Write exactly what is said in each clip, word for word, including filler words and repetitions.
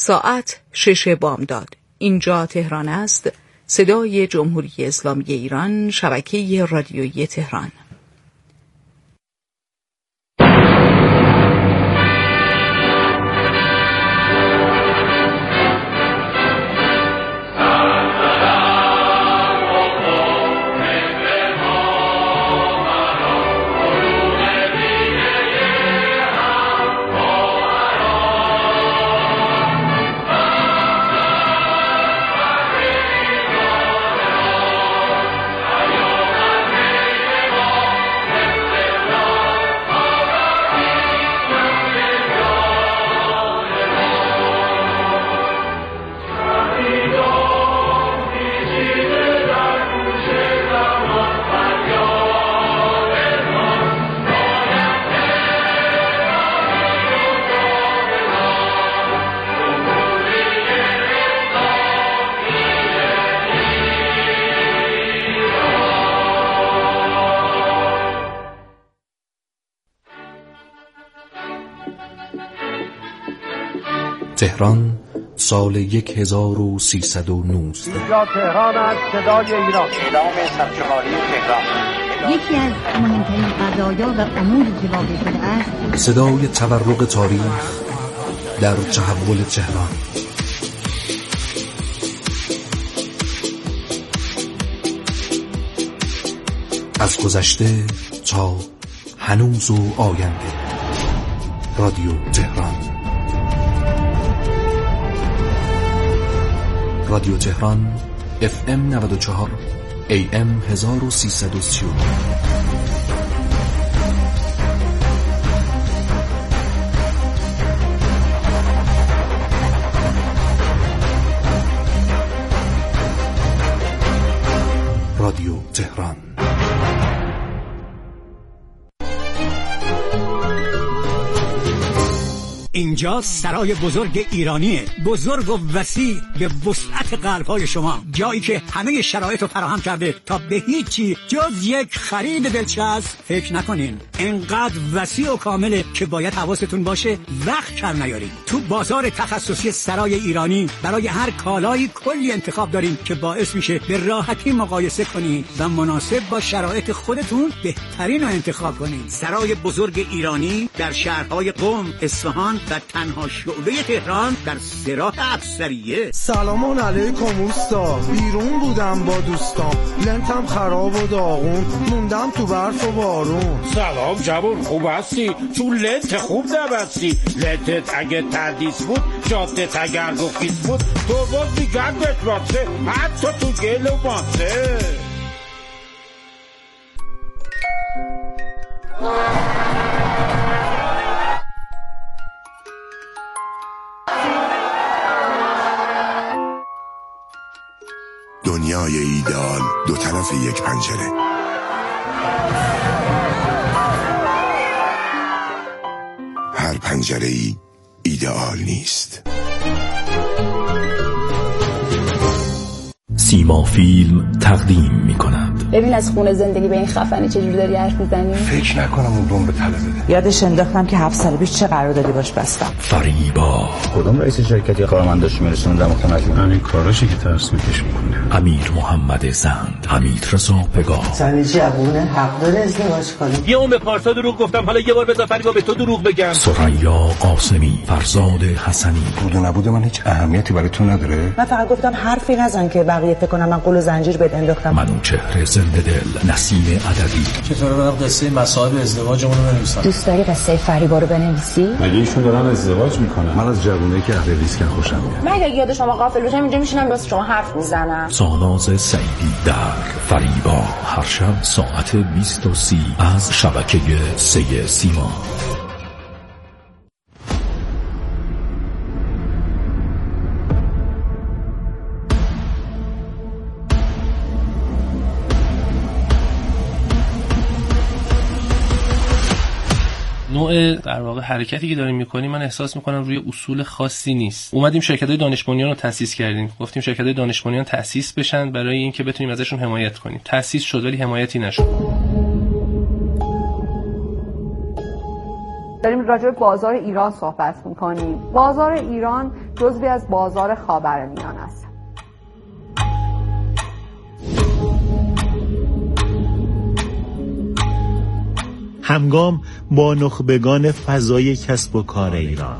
ساعت شش بامداد. اینجا تهران است. صدای جمهوری اسلامی ایران، شبکه رادیویی تهران. تهران سال یک هزار و سیصد و نوزده. اینجا تهران است، صدای ایران. اعلام سرشماری تهران. یکی از مهمترین قضایا و اموری که واقع شده است، صدای تورق تاریخ در تحول تهران. از گذشته تا هنوز و آینده. رادیو تهران. رادیو تهران اف ام نود و چهار ای ام هزار و سیصد و سی و نه. رادیو تهران. اینجا سرای بزرگ ایرانیه، بزرگ و وسیع به وسعت قلب‌های شما، جایی که همه شرایط رو فراهم کرده تا به هیچی جز یک خرید دلچسب فکر نکنین. انقدر وسیع و کامله که باید حواستون باشه وقت کم نیارین. تو بازار تخصصی سرای ایرانی برای هر کالایی کلی انتخاب داریم که باعث میشه به راحتی مقایسه کنین و مناسب با شرایط خودتون بهترین رو انتخاب کنین. سرای بزرگ ایرانی در شهرهای قم، اصفهان و تنها شعبه تهران در سراح افسریه. سلام علیکم اوستا، بیرون بودم با دوستام، لنتم خراب و داغون، موندم تو برف و بارون. سلام جوون، خوب هستی؟ تو لنت خوب نبستی. لنتت اگه تردیس بود، جادت اگر گفیز بود، تو باز میگردت باسه، حتی تو گل و ماسه. دنیای ایدئال دو طرف یک پنجره. هر پنجره ای ایدئال نیست. سیما فیلم تقدیم می کند. ببین از خونه زندگی به این خفنی چجوری داری حرف میزنی؟ فکر نکنم اون بمب طلا بده. یادش انداختم که هفت سال پیش چه قراردادی باش بستم. فریبا. کدوم رئیس شرکتی کارمنداش میرسوندم متنجم. همین کاراشی که ترس میکش میکنه. امیر محمد زند، حمید رضا پگاه. زنی جوونه حق داره ازدواج کنه. یه اون به پارسا دروغ گفتم، حالا یه بار بذار فریبا به تو دروغ بگم. ثریا قاسمی، فرزاد حسنی. بود و نبود من هیچ اهمیتی برای تو نداره. من فقط گفتم حرفی نزن که بقیه فکر کنم من قل و زنجیر بهت انداختم. منوچهر زنده دل، نسیم عدوی. چطوره برام قصه مصائب ازدواجمون رو بنویسم؟ دوست داری قصه فریبا رو بنویسی؟ مگه ایشون دارن ازدواج میکنن؟ من از جوونایی که اهل ریسکن خوشم میاد. من اگه یاد شما غافل باشم اینجا میشینم واسه شما حرف میزنم. ساناز سعیدی در فریبا، هر شب ساعت بیست و سی از شبکه سه سیما. نوع در واقع حرکتی که داریم میکنیم من احساس میکنم روی اصول خاصی نیست. اومدیم شرکت‌های دانش بنیان رو تأسیس کردیم، گفتیم شرکت‌های دانش بنیان تأسیس بشن برای اینکه بتونیم ازشون حمایت کنیم. تأسیس شد ولی حمایتی نشد. داریم راجع به بازار ایران صحبت می‌کنیم. بازار ایران جزوی از بازار خاورمیانه است. همگام با نخبگان فضای کسب و کار ایران.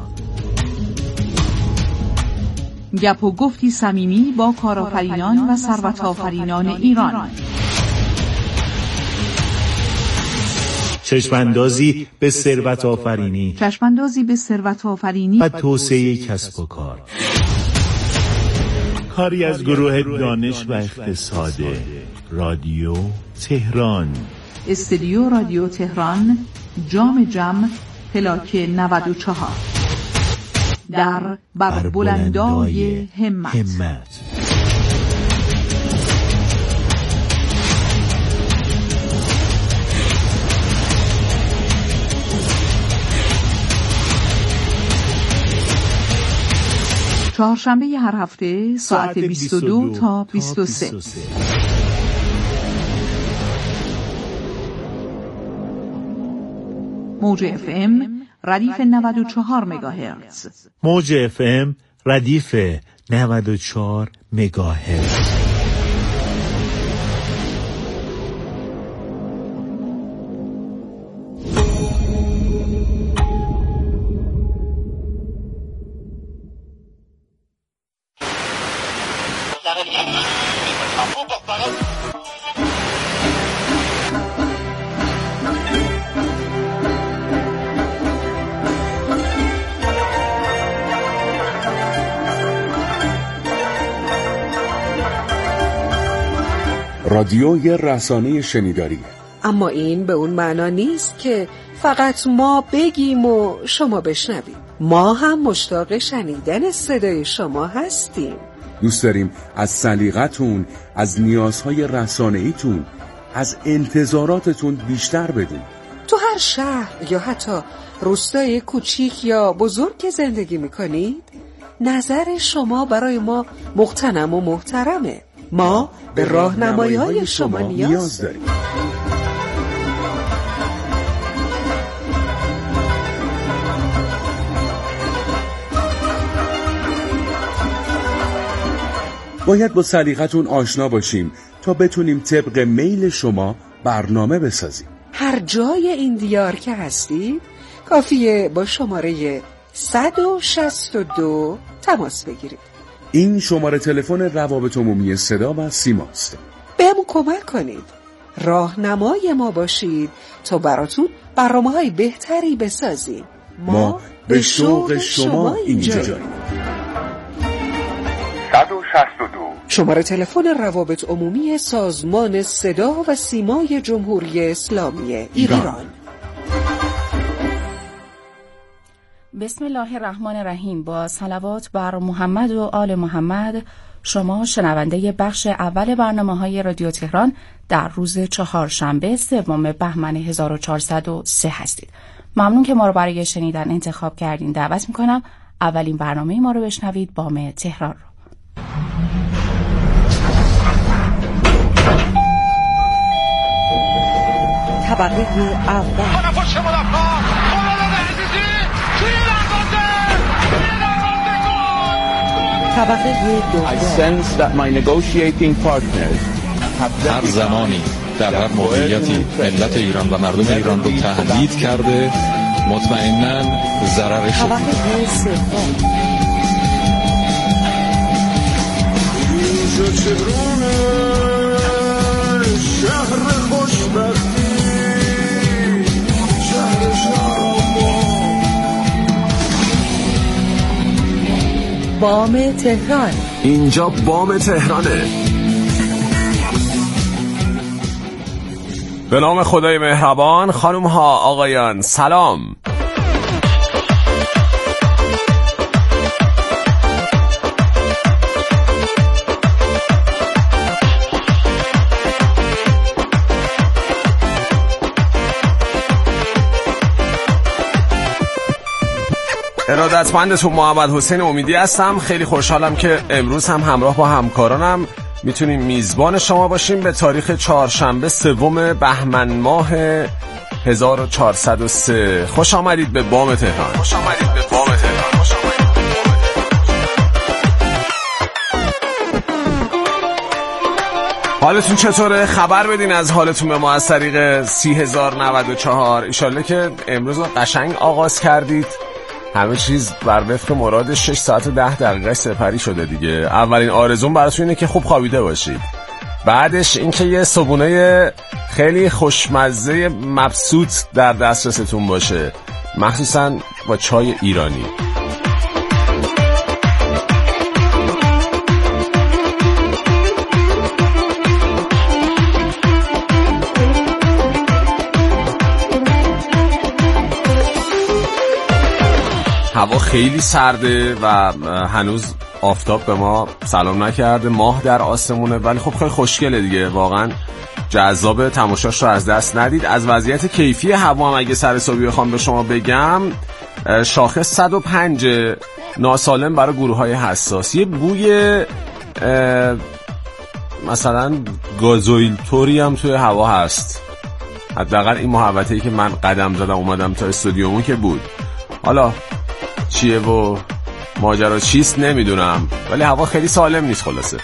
گپ و گفتی صمیمی با کارآفرینان و ثروت آفرینان ایران. چشماندازی به ثروت آفرینی چشماندازی به ثروت آفرینی و توسعه کسب و کار. کاری از گروه دانش و اقتصاد رادیو تهران. استودیو رادیو تهران، جام جم، پلاک نود و چهار، در بر بلندای همت. همت. چهارشنبه هر هفته ساعت بیست و دو تا بیست و سه. موج اف ام ردیف نود و چهار مگاهرتز. موج اف ام ردیف نود و چهار مگاهرتز. رادیو یه رسانه شنیداریه، اما این به اون معنا نیست که فقط ما بگیم و شما بشنوید. ما هم مشتاق شنیدن صدای شما هستیم. دوست داریم از سلیقتون، از نیازهای رسانه‌ایتون، از انتظاراتتون بیشتر بدون. تو هر شهر یا حتی روستای کوچیک یا بزرگ که زندگی میکنید، نظر شما برای ما مغتنم و محترمه. ما به راهنمایی‌های شما نیاز داریم. باید با سلیقتون آشنا باشیم تا بتونیم طبق میل شما برنامه بسازیم. هر جای این دیار که هستید کافیه با شماره صد و شصت و دو تماس بگیرید. این شماره تلفن روابط عمومی صدا و سیماست. بهمون کمک کنید، راهنمای ما باشید تا براتون برنامه‌های بهتری بسازیم. ما, ما به شوق شما اینجاییم. صد و شصت و دو شماره تلفن روابط عمومی سازمان صدا و سیمای جمهوری اسلامی ایران, ایران. بسم الله الرحمن الرحیم. با صلوات بر محمد و آل محمد، شما شنونده بخش اول برنامه‌های رادیو تهران در روز چهارشنبه سوم بهمن هزار و چهارصد و سه هستید. ممنون که ما رو برای شنیدن انتخاب کردین. دعوت می‌کنم اولین برنامه ما رو بشنوید، بام تهران رو. طبقه اول. طبقه دوم. هر زمانی در هر موقعیتی ملت ایران و مردم ایران رو تهدید کرده، مطمئناً ضررش شد. طبقه سوم. شهر خوشبختی، شهر بام تهران. اینجا بام تهرانه. به نام خدای مهربان، خانم ها آقایان سلام. ارادتمندتون محمد حسین امیدی هستم. خیلی خوشحالم که امروز هم همراه با همکارانم میتونیم میزبان شما باشیم به تاریخ چهارشنبه سوم بهمن ماه هزار و چهارصد و سه. خوش آمدید به بام تهران. خوش آمدید به بام تهران. خوش آمدید به بام تهران. حالتون چطوره؟ خبر بدین از حالتون به ما از طریق سی هزار و نود و چهار. ایشالله که امروز رو قشنگ آغاز کردید. همه چیز بر وفق مراد. شش ساعت و ده دقیقه سپری شده دیگه. اولین آرزوم براتون اینه که خوب خوابیده باشید. بعدش اینکه یه صبحونه خیلی خوشمزه مبسوط در دسترستون باشه، مخصوصا با چای ایرانی. هوا خیلی سرده و هنوز آفتاب به ما سلام نکرده، ماه در آسمونه، ولی خب خیلی خوشگله دیگه، واقعا جذاب، تماشاش رو از دست ندید. از وضعیت کیفی هوا هم اگه سر صبحی بخوام به شما بگم، شاخص صد و پنج، ناسالم برای گروه‌های حساس. یه بوی مثلا گازوئیل طوری هم توی هوا هست، حداقل این محوطه‌ای که من قدم زدم اومدم تا استودیومون که بود. حالا چیه و ماجرا چیست نمیدونم، ولی هوا خیلی سالم نیست خلاصه.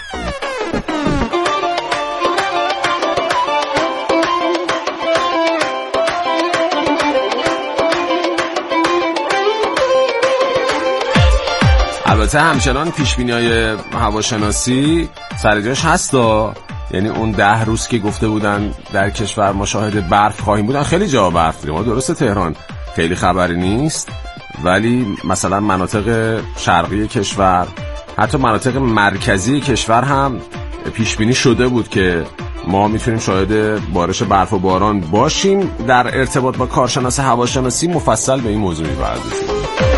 البته همچنان پیشبینی‌های هواشناسی سر جاش هستا، یعنی اون ده روز که گفته بودن در کشور مشاهده برف خواهیم بودن، خیلی جا برف دیدیم. ما درسته تهران خیلی خبری نیست، ولی مثلا مناطق شرقی کشور، حتی مناطق مرکزی کشور هم پیشبینی شده بود که ما میتونیم شاهد بارش برف و باران باشیم. در ارتباط با کارشناس هواشناسی مفصل به این موضوع می‌پردازیم.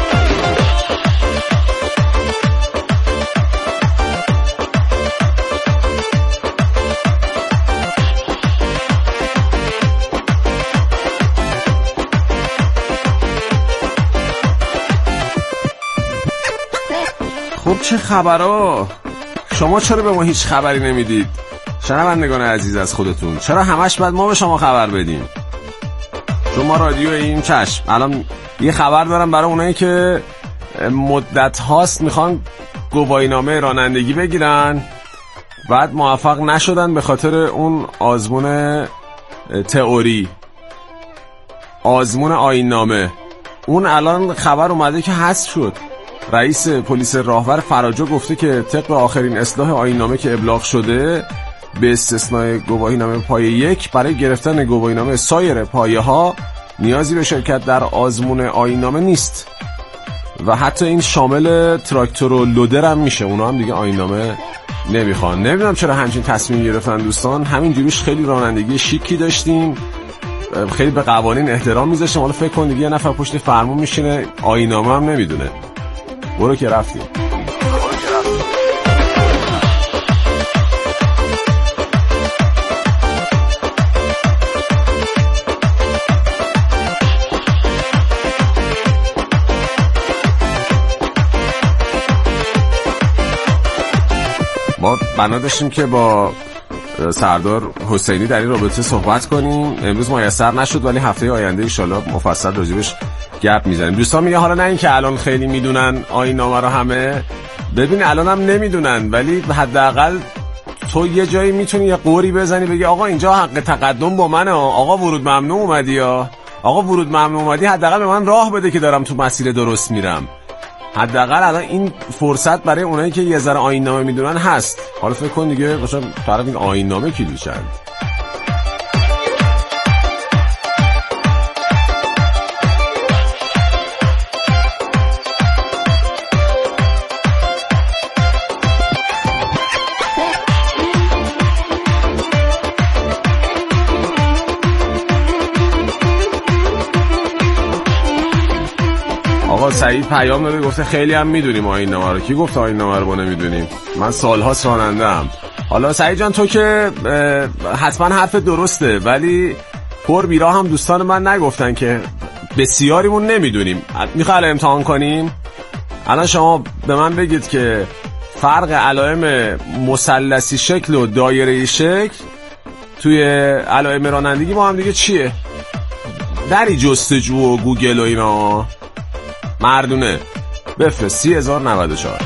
خب چه خبرها؟ شما چرا به ما هیچ خبری نمیدید؟ شنوندگان عزیز از خودتون، چرا همش باید ما به شما خبر بدیم؟ چون ما رادیو این چشم. الان یه خبر دارم برای اونایی که مدت هاست میخوان گواهینامه رانندگی بگیرن، بعد موفق نشدن به خاطر اون آزمون تئوری، آزمون آیین‌نامه. اون الان خبر اومده که حذف شد. رئیس پلیس راهور فراجو گفته که طبق آخرین اصلاح آیین‌نامه که ابلاغ شده، به استثنای گواهینامه پایه یک، برای گرفتن گواهینامه سایر پایه ها نیازی به شرکت در آزمون آیین‌نامه نیست و حتی این شامل تراکتور و لودر هم میشه، اونا هم دیگه آیین‌نامه نمیخوان. نمیدونم چرا همچین تصمیم گرفتن دوستان. همین جوریش خیلی رانندگی شیکی داشتیم، خیلی به قوانین احترام میذاشتیم. حالا فکر کن دیگه یه نفر پشت فرمون میشینه آیین‌نامه هم نمیدونه. برو که رفتیم. ما بنا داشتیم که با سردار حسینی در این رابطه صحبت کنیم، امروز میسر نشد، ولی هفته آینده ان شاءالله مفصل راجبش گپ میزنیم. دوستان میگه حالا نه این که الان خیلی میدونن آیین‌نامه رو همه، ببین الان هم نمیدونن، ولی حداقل تو یه جایی میتونی یه قوری بزنی بگی آقا اینجا حق تقدم با منه، آقا ورود ممنوع اومدی، یا آقا ورود ممنوع اومدی، حداقل به من راه بده که دارم تو مسیر درست میرم. حداقل الان این فرصت برای اونایی که یه ذره آیین‌نامه میدونن هست. حالا فکر کن دیگه مثلا طرف این آیین‌نامه کی دوشند. آقا سعید پیام داده گفته خیلی هم میدونیم آیین‌نامه رو. کی گفت آیین‌نامه رو ما نمیدونیم؟ من سال‌هاست راننده‌ام. حالا سعید جان تو که حتما حرف درسته، ولی پر بیرا هم دوستان من نگفتن که بسیاریمون نمیدونیم. میخوای الان امتحان کنیم؟ الان شما به من بگید که فرق علائم مثلثی شکل و دایره‌ای شکل توی علائم رانندگی با هم دیگه چیه؟ دری جستجو و گوگل و اینا مردونه بفرست سی هزار و نود و چهار.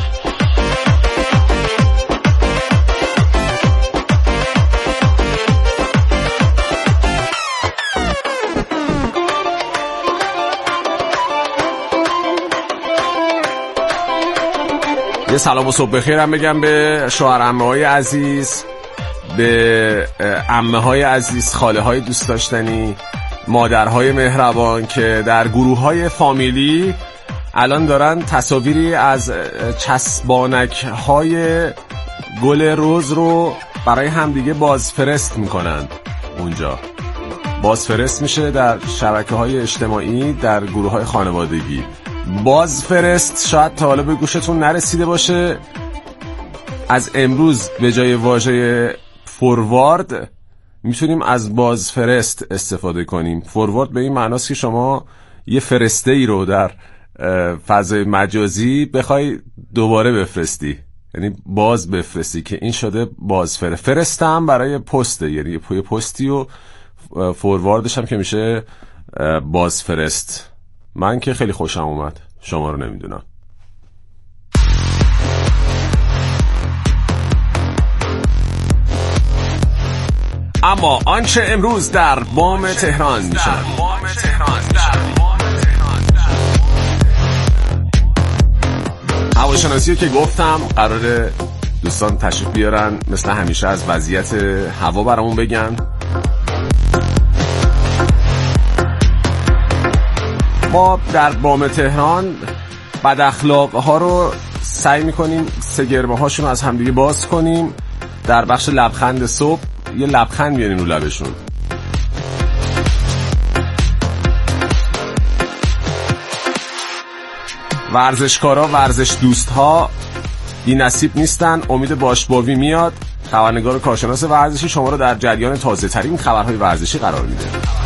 یه سلام و صبح بخیر هم بگم به شوهر عمه های عزیز، به عمه های عزیز، خاله های دوست داشتنی، مادرهای مهربان که در گروه های فامیلی الان دارن تصاویری از چسبانک های گل رز رو برای همدیگه بازفرست میکنن. اونجا بازفرست میشه در شبکه های اجتماعی، در گروه های خانوادگی. بازفرست شاید تا حالا به گوشتون نرسیده باشه. از امروز به جای واژه فوروارد میتونیم از بازفرست استفاده کنیم. فوروارد به این معناست که شما یه فرسته ای رو در فضای مجازی بخوای دوباره بفرستی، یعنی باز بفرستی، که این شده بازفرست. فرست هم برای پسته، یعنی یه پستی و فورواردش هم که میشه بازفرست. من که خیلی خوشم اومد، شما رو نمیدونم. اما آنچه امروز در بام تهران میشه، هواشناسی که گفتم قراره دوستان تشریف بیارن مثل همیشه از وضعیت هوا برامون بگن. ما در بام تهران بد اخلاق ها رو سعی میکنیم سگرمه هاشون رو از همدیگه باز کنیم. در بخش لبخند صبح یه لبخند میاریم رو لبشون. ورزشکارا، ورزش دوست ها بی نصیب نیستن. امید باشباوی میاد، خبرنگار و کارشناس ورزشی، شما رو در جریان تازه ترین خبرهای ورزشی قرار میده.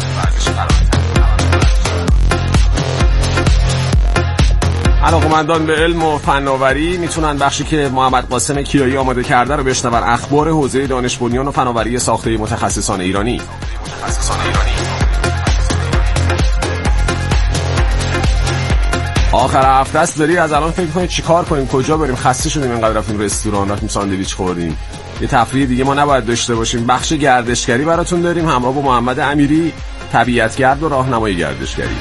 علاقه‌مندان به علم و فناوری میتونن بخشی که محمد قاسم کیایی آماده کرده رو بشنون. اخبار حوزه دانش بنیان و فناوری ساخته متخصصان ایرانی. متخصصان ایرانی. آخر هفته است، داری از الان فکر کنید چیکار کنیم، کجا بریم، خسته شدیم اینقدر رفتیم رستوران، رفتیم ساندویچ خوردیم، یه تفریح دیگه ما نباید داشته باشیم. بخش گردشگری براتون داریم همراه با محمد امیری، طبیعتگرد و راهنمای گردشگری.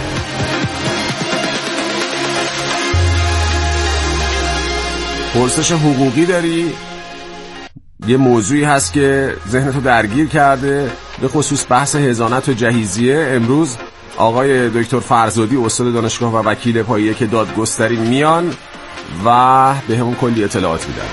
پرسش حقوقی داری، یه موضوعی هست که ذهنتو درگیر کرده، به خصوص بحث حضانت و جهیزیه. امروز آقای دکتر فرزادی استاد دانشگاه و وکیل پایه که دادگستری میان و به همون کلی اطلاعات میدن.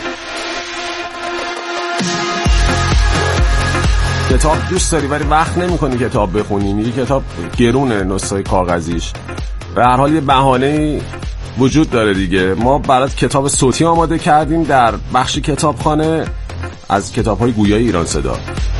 کتاب دوست داری ولی وقت نمی کنی کتاب بخونی، میگی کتاب گرونه نسخه کاغذیش. به هر حال یه بهانه وجود داره دیگه. ما برات کتاب صوتی آماده کردیم در بخش کتابخانه از کتاب‌های گویای ایران صدا.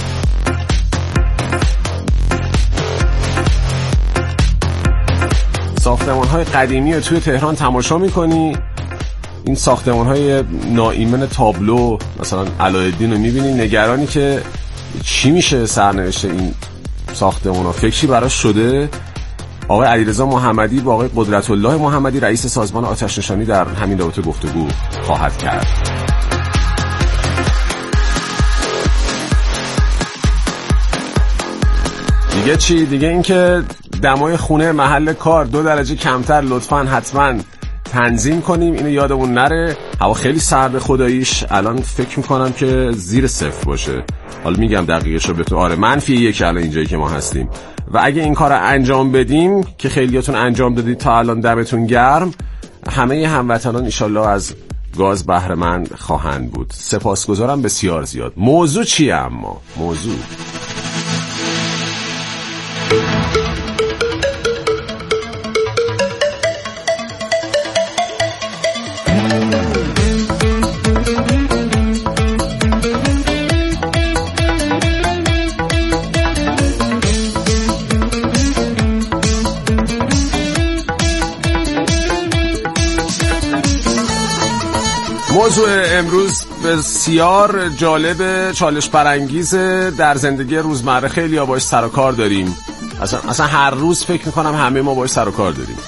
ساختمان‌های قدیمی رو توی تهران تماشا می‌کنی. این ساختمان‌های ناایمن تابلو مثلا علایالدین رو می‌بینی، نگرانی که چی میشه سرنوشت این ساختمان‌ها، فکری براش شده. آقای علیرضا محمدی با آقای قدرت‌الله محمدی رئیس سازمان آتش‌نشانی در همین رابطه گفتگو خواهد کرد. دیگه چی؟ دیگه اینکه دمای خونه محل کار دو درجه کمتر لطفاً حتما تنظیم کنیم، اینو یادمون نره. هوا خیلی سرد خداییش، الان فکر میکنم که زیر صفر باشه. حالا میگم دقیقشو بهتون. آره منفی یک الان اینجایی که ما هستیم. و اگه این کار انجام بدیم که خیلیاتون انجام دادید تا الان، دمتون گرم. همه هموطنان انشالله از گاز بهره مند خواهند بود. سپاسگزارم بسیار زیاد. موضوع چیه؟ اما موضوع موضوع امروز بسیار جالب، چالش برانگیز در زندگی روزمره، خیلی ها باش سر و کار داریم. اصلا, اصلا هر روز فکر میکنم همه ما باش سر و کار داریم.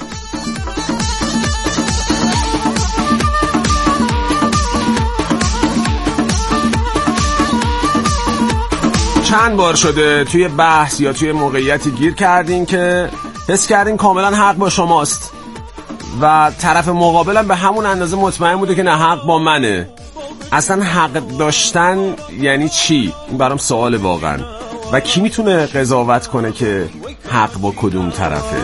چند بار شده توی بحث یا توی موقعیتی گیر کردین که حس کردین کاملا حق با شماست و طرف مقابلم به همون اندازه مطمئن بوده که نه حق با منه. اصلا حق داشتن یعنی چی؟ این برام سوال واقعا. و کی میتونه قضاوت کنه که حق با کدوم طرفه؟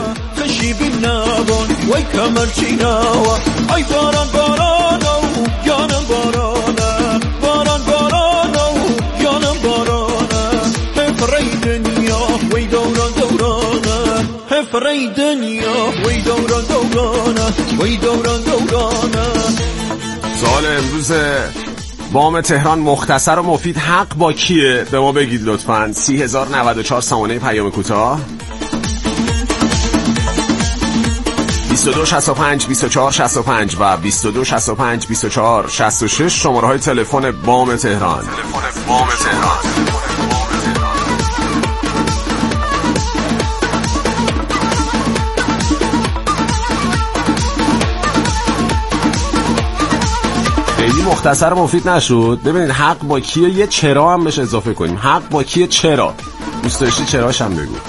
فرای دنیا وی دوران دورانه وی دوران دورانه. سوال امروز بام تهران مختصر و مفید، حق با کیه؟ به ما بگید لطفاً. سی هزار و نود و چهار سامانه پیام کوتاه، بیست و دو شصت و پنج بیست و چهار شصت و پنج و بیست و دو شصت و پنج بیست و چهار شصت و شش شماره های تلفن بام تهران. تلفن بام تهران. خیلی مختصر مفید نشد. ببینید حق با کیه، یه چرا هم بهش اضافه کنیم. حق با کیه؟ چرا؟ دوست داشتی چراش هم بگو.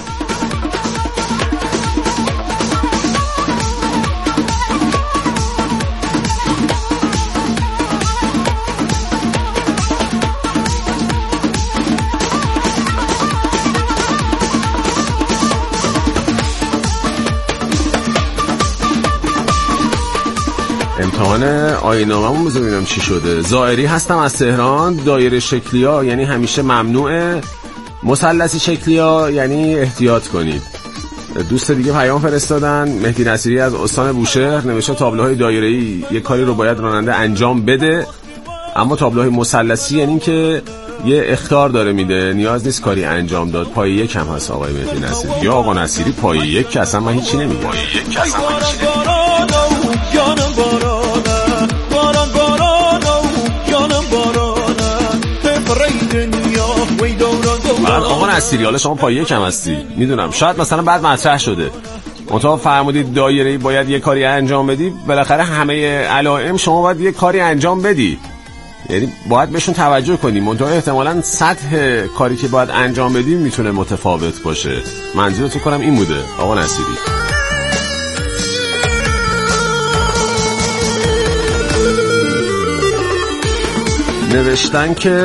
امتحان آیین‌نامه‌مون بذار ببینم چی شده. زائری هستم از تهران. دایره شکلیا یعنی همیشه ممنوعه، مثلثی شکلیا یعنی احتیاط کنید. دوست دیگه پیام فرستادن. مهدی نصیری از استان بوشهر نوشته تابلوهای دایره‌ای یک کاری رو باید راننده انجام بده، اما تابلوهای مثلثی یعنی که یه اخطار داره میده، نیاز نیست کاری انجام داد. پای یک هم هست آقای مهدی نصیری. یا آقا نصیری پای یک که اصلا من هیچی نمیگم. پای یک که اصلا من هیچی نمیگم. بعد آقا نصیری حالا شما پای یک هم هستی، میدونم شاید مثلا بعد مطرح شده، منتها فرمودید دایره‌ای باید یه کاری انجام بدی، بالاخره همه علائم شما باید یه کاری انجام بدی، یعنی باید بهشون توجه کنیم. منتها احتمالاً سطح کاری که باید انجام بدیم میتونه متفاوت باشه. منظورت فکر کنم این بوده آقا نصیری. نوشتن که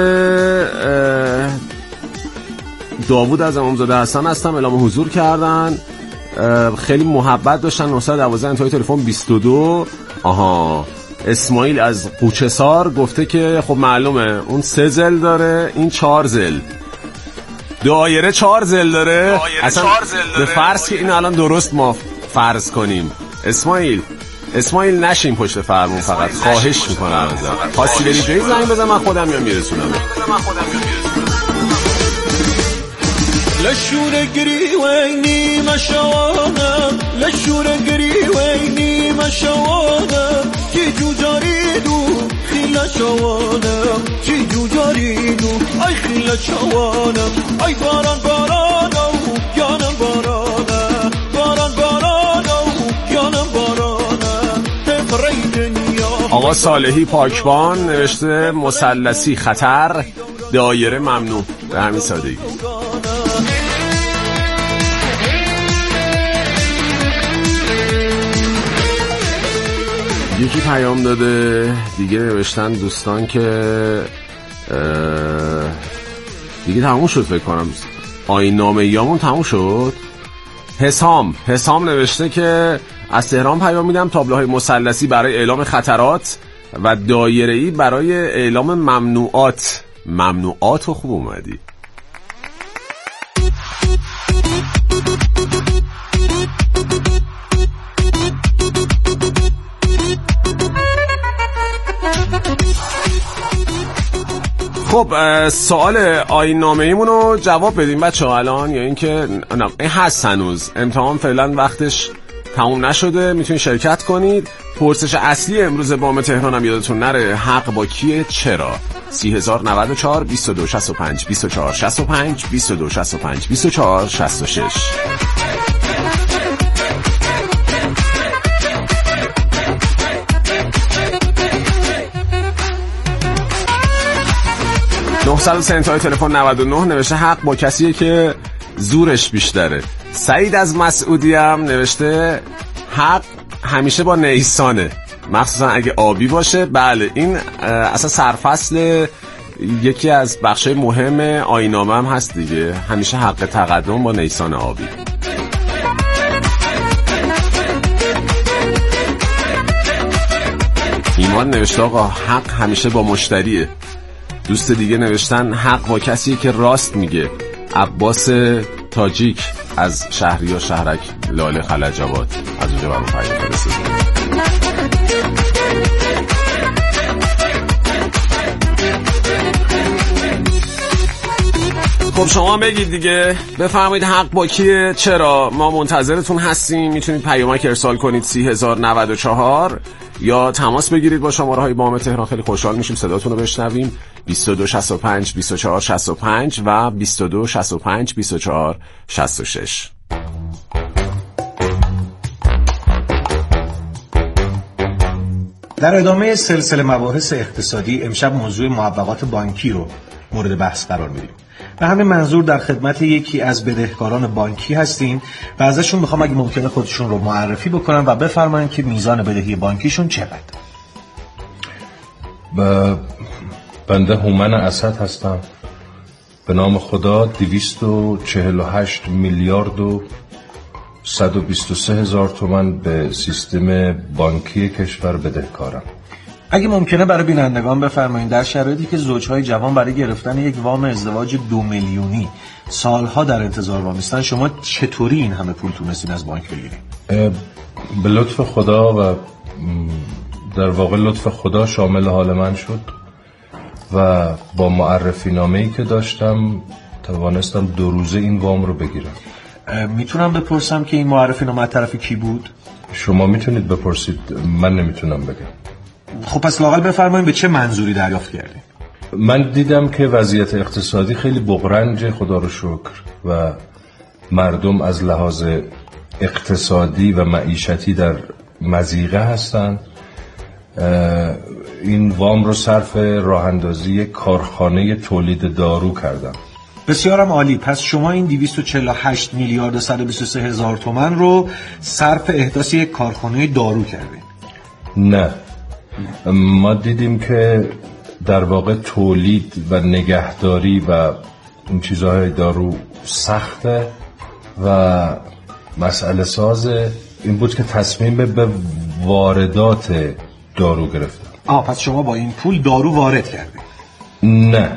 داوود از امامزاده حسن هستم، اعلام حضور کردن، خیلی محبت داشتن. نه یک دو انتهای تلفن بیست و دو. آها اسماعیل از قوچه‌سار گفته که خب معلومه اون سه زل داره، این چهار زل. دایره چهار زل داره. اصلا به فرض که این الان درست ما فرض کنیم. اسماعیل اسماعیل نشین پشت فرمون، فقط خواهش میکنم ازت. خواستی بری جایی زنگ بزن، من خودم میام میرسونم. لشور گری وینی مشوانم، لشور گری وینی مشوانم، کی جوجاری دو خیلا شوانم، کی جوجاری دو ای خیلا شوانم، ای باران بارانم یانم بارانم، باران بارانم یانم بارانم، تفری دنیا. آقا صالحی پاکبان نوشته مثلثی خطر، دایره ممنوع. به همین سادگی. یکی پیام داده دیگه، نوشتن دوستان که دیگه تموم شد فکر کنم، آیین‌نامه یامون تموم شد. حسام حسام نوشته که از تهران پیام میدم، تابلوهای مثلثی برای اعلام خطرات و دایره‌ای برای اعلام ممنوعات. ممنوعات رو خوب اومدی. خب سوال آیین‌نامه‌ایمون رو جواب بدیم بچه‌ها الان، یا اینکه نه این هست هنوز امتحان فعلا وقتش تموم نشده، میتونید شرکت کنید. پرسش اصلی امروز بام تهران هم یادتون نره، حق با کیه چرا؟ سی هزار و نود و چهار بیست و دو شصت و پنج بیست و چهار شصت و پنج بیست و دو شصت و پنج بیست و چهار شصت و شش. نهصد و سه انتهای تلفن نود و نه نوشته حق با کسیه که زورش بیشتره. سعید از مسعودی هم نوشته حق همیشه با نیسانه، مخصوصا اگه آبی باشه. بله این اصلا سرفصل یکی از بخشای مهم آیین‌نامه هم هست دیگه، همیشه حق تقدم با نیسان آبی. ایمان نوشته آقا حق همیشه با مشتریه. دوست دیگه نوشتن حق با کسیه که راست میگه. عباس تاجیک از شهری و شهرک لاله خلج آباد از اونجا برام پیام فرستاد. خب شما بگید دیگه، بفرمایید حق با کیه چرا؟ ما منتظرتون هستیم. میتونید پیامک ارسال کنید سی هزار و نود و چهار یا تماس بگیرید با شماره های بام تهران. خیلی خوشحال میشیم صداتون رو بشنویم. بیست و دو شصت و پنج بیست و چهار شصت و پنج و بیست و دو شصت و پنج بیست و چهار شصت و شش. در ادامه سلسله مباحث اقتصادی امشب موضوع معوقات بانکی رو مورد بحث قرار میدیم. به همین منظور در خدمت یکی از بدهکاران بانکی هستیم و ازشون میخوام اگه ممکنه خودشون رو معرفی بکنن و بفرمایید که میزان بدهی بانکیشون چقدر. ب... بنده هومن اسد هستم. به نام خدا دویست و چهل و هشت میلیارد و صد و بیست و سه هزار تومان به سیستم بانکی کشور بدهکارم. اگه ممکنه برای بینندگان بفرمایید در شرایطی که زوجهای جوان برای گرفتن یک وام ازدواج دو میلیونی سالها در انتظار وامیستن، شما چطوری این همه پول تونستین از بانک بگیرید؟ به لطف خدا و در واقع لطف خدا شامل حال من شد و با معرفی نامه‌ای که داشتم توانستم دو روزه این وام رو بگیرم. میتونم بپرسم که این معرفی نامه طرف کی بود؟ شما میتونید بپرسید، من نمیتونم بگم. خب پس لااقل بفرمایید به چه منظوری دریافت کردین؟ من دیدم که وضعیت اقتصادی خیلی بغرنج، خدا رو شکر، و مردم از لحاظ اقتصادی و معیشتی در مضیقه هستن. این وام رو صرف راه اندازی کارخانه تولید دارو کردم. بسیارم عالی. پس شما این دویست و چهل و هشت میلیارد و صد و بیست و سه هزار تومان رو صرف احداث یک کارخانه دارو کردین؟ نه، ما دیدیم که در واقع تولید و نگهداری و این چیزهای دارو سخته و مسئله ساز این بود که تصمیم به واردات دارو گرفتم. آه پس شما با این پول دارو وارد کردید؟ نه،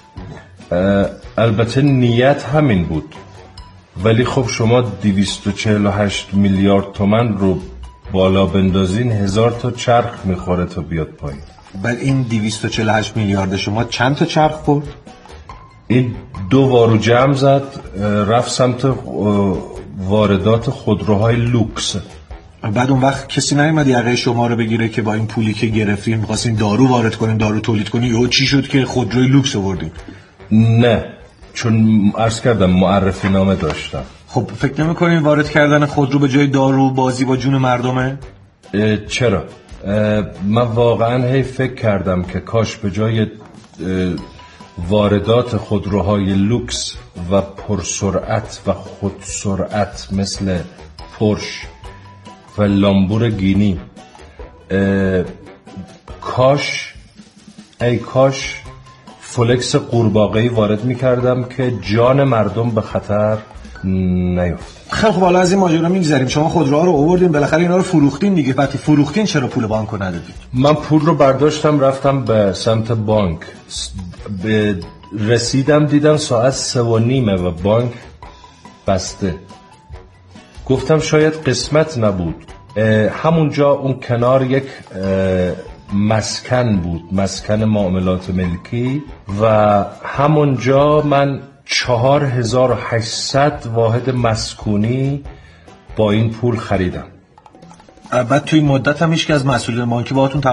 البته نیت همین بود، ولی خب شما دویست و چهل و هشت میلیارد تومان رو بالا بندازین هزار تا چرخ میخوره تا بیاد پایین. بل این دویست و چهل و هشت میلیارد شما چند تا چرخ خورد؟ این دو وارو جمع زد رفت سمت واردات خودروهای لوکس. بعد اون وقت کسی نیومد یقه شما رو بگیره که با این پولی که گرفتین می‌خواستین دارو وارد کنین، دارو تولید کنین، یا چی شد که خودروی لوکس آوردین؟ نه، چون عرض کردم معرفی نامه داشتم. خب فکر نمی‌کنین وارد کردن خودرو به جای دارو بازی با جون مردمه؟ چرا؟ من واقعا هی فکر کردم که کاش به جای واردات خودروهای لوکس و پرسرعت و خودسرعت مثل پورش و لامبورگینی، کاش ای کاش فولکس قورباغه‌ای وارد می‌کردم که جان مردم به خطر نیفته. خیلی خب حالا از این ماجرا میگذریم. شما خودروها رو آوردین، بالاخره اینا رو فروختین دیگه. وقتی فروختین چرا پول بانک رو ندادید؟ من پول رو برداشتم رفتم به سمت بانک، به رسیدم دیدم ساعت سه و نیمه و بانک بسته. گفتم شاید قسمت نبود. همونجا اون کنار یک مسکن بود، مسکن معاملات ملکی، و همونجا من چهار هزار و هشتصد واحد مسکونی با این پول خریدم. بعد توی مدت هم هیچ که از مسئولین بانکی باهاتون